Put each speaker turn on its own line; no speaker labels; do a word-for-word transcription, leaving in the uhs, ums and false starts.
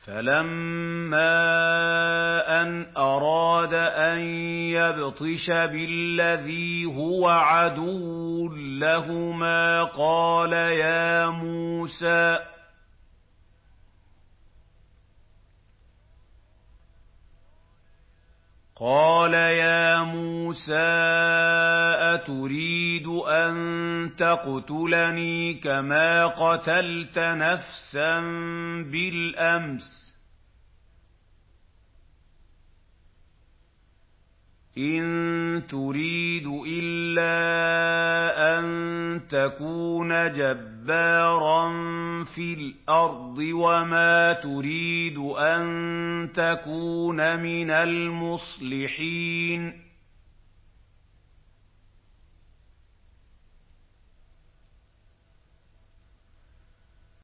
فَلَمَّا أَنْ أَرَادَ أَن يَبْطِشَ بِالَّذِي هُوَ عَدُوٌّ لَّهُمَا قَالَ يَا مُوسَىٰ قَالَ يَا مُوسَىٰ أَتُرِيدُ أَن تَقْتُلَنِي كَمَا قَتَلْتَ نَفْسًا بِالْأَمْسِ ۖ إِن تُرِيدُ إِلَّا أَن تَكُونَ جَبَّارًا فِي الْأَرْضِ وَمَا تُرِيدُ أَن تَكُونَ مِنَ الْمُصْلِحِينَ